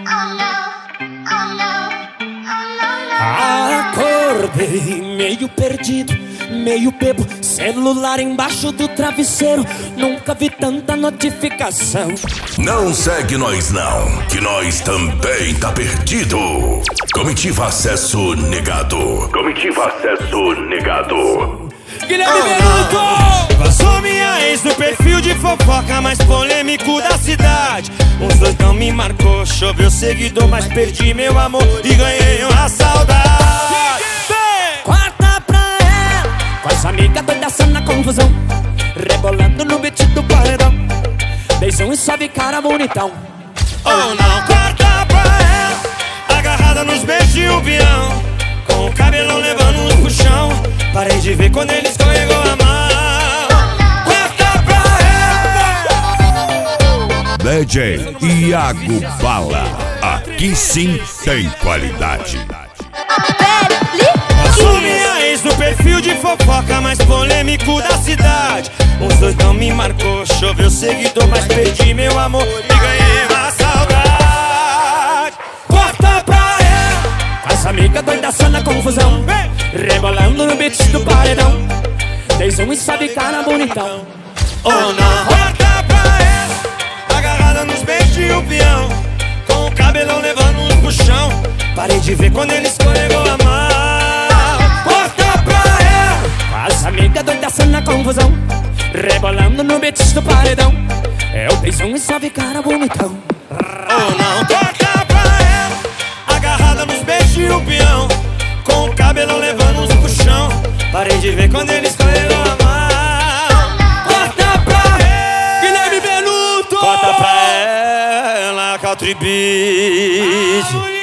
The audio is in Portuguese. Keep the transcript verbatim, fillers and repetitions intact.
Acordei meio perdido, meio bebo, celular embaixo do travesseiro. Nunca vi tanta notificação. Não segue nós não, que nós também tá perdido. Comitiva acesso negado. Comitiva acesso negado. Guilherme Benuto! Vazou minha ex no perfil de fofoca mais polêmico da cidade. Uns dois não me marcou, choveu seguidor, mas perdi meu amor e ganhei uma saudade. Corta pra ela, com essa amiga doida só na confusão, rebolando no beat do paredão. Beijão e sobe cara bonitão. Ou não, corta pra ela, agarrada nos beijos de um peão, com o cabelão levando uns puxão. Parei de ver quando ele escorregou a mão. Corta pra ela. D J Iago Bala, aqui sim tem qualidade. Passou minha ex no perfil de fofoca mais polêmico da cidade. Uns dois não me marcou, choveu seguidor, mas perdi meu amor e ganhei uma saudade. Corta pra ela, Com essa amiga doida só na confusão, rebolando no beat do paredão. Beijão e sobe cara bonitão. ou não. Corta pra ela, agarrada nos beijos de um peão, com o cabelão levando uns puxão. Parei de ver quando ele escorregou a mão. Corta pra ela, Com essa amiga doida só na confusão, rebolando no beat do paredão. É o beijão e sobe cara bonitão. ou não. Corta pra ela, agarrada nos beijos de um peão, com o cabelão levando uns puxão. Parei de ver quando ele escorregou a mão. Corta pra ela, Guilherme Benuto! corta pra ela, Country Beat.